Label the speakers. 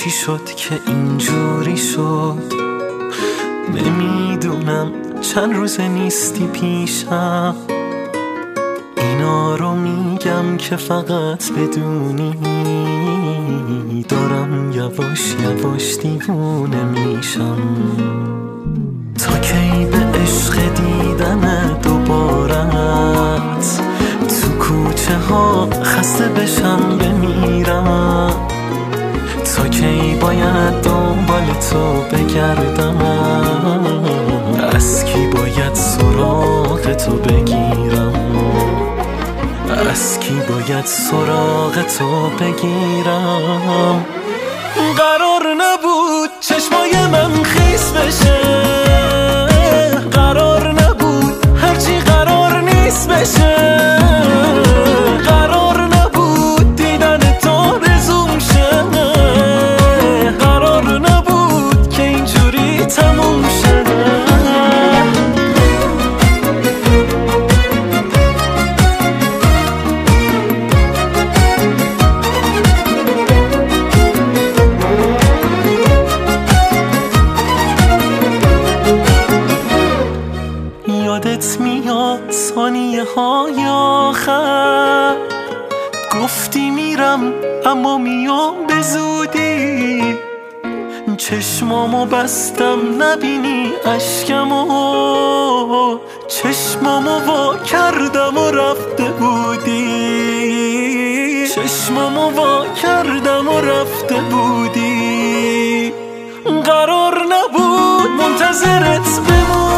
Speaker 1: چی شد که اینجوری شد؟ نمیدونم چند روز نیستی پیشم، اینا رو میگم که فقط بدونی دارم یواش یواش دیوونه میشم. تا کی به عشق دیدن دوبارت تو کوچه ها خسته بشم بمیرم؟ تا کی باید دنبال تو بگردم؟ از کی باید سراغ تو بگیرم؟ از کی باید سراغ تو بگیرم؟ قرار نبود چشمای من خیس بشه، قرار نبود هرچی قرار نیست بشه، قرار نبود دیدن تو رزوم شه، قرار نبود که اینجوری تموم شه. یادت میاد ثانیه های آخر گفتی میرم اما میام به زودی، چشمامو بستم نبینی اشکمو، چشمامو وا کردم و رفته بودی، چشمامو وا کردم و رفته بودی. قرار نبود منتظرت بمونم،